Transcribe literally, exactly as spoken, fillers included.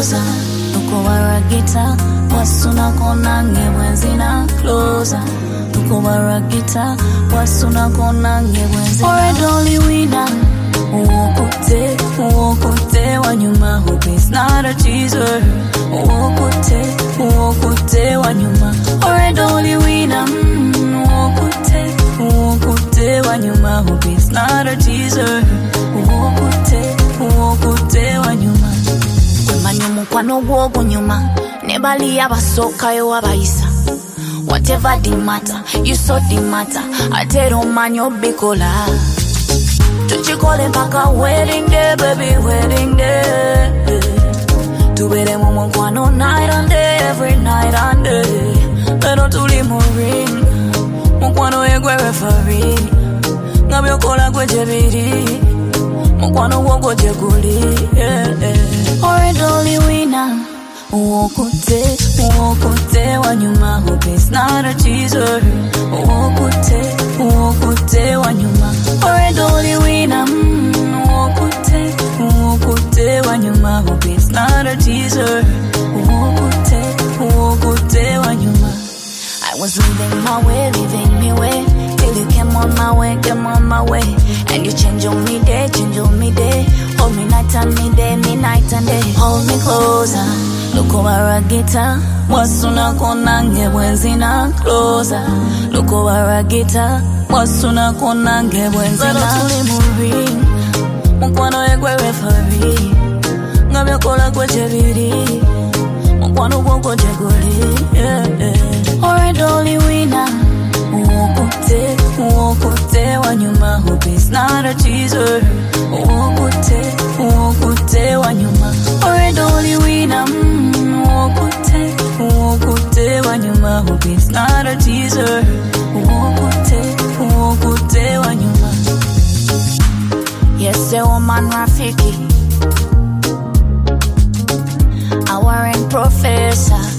closer. Luko waragita, wasuna konange wenzina closer. Luko waragita, wasuna konange wenzina. Already only winner. Uokote, uokote wanyuma. Hope it's not a teaser. Uokote, uokote wanyuma. Already only winner. Uokote, uokote wanyuma. Hope it's not a teaser. Uokote, uokote wanyuma. Manyumu kwa no wogo nyuma. Nebali abasoka yo abaisa. Whatever the matter, you saw the matter. I tell you man you bikola. Tuchikole mpaka wedding day, baby, wedding day. Tubere mumu kwa no night and day, every night and day. Pero tuli ring, mukwano yegwe referee. Ngabyo kola kwe jebiri, mukwano wogo jeguli. Already only winner. Uokote, uokote wanyuma. Hope it's not a teaser. Uokote, uokote wanyuma. Already only winner. Uokote, uokote wanyuma. Hope it's not a teaser. Uokote, uokote wanyuma. I was living my way, living me way. Till you came on my way, came on my way. And you change on me day, change on me day. Hold me night and me day, me night and day. Hold me closer. Luko waragita, wasuna konange wenzina closer. Luko waragita, wasuna konange wenzina. Pero tuli moving, mukwano yegwe referee. Ngabyo kola kwe jebiri, mukwano wogo jeguli. Already only winner. Uokote, uokote wanyuma. Hope it's not a teaser. Uokote, uokote wanyuma. Already only winner. Uokote, uokote wanyuma. Hope it's not a teaser. Uokote, uokote wanyuma. Yes, a woman Rafiki. I weren't professor.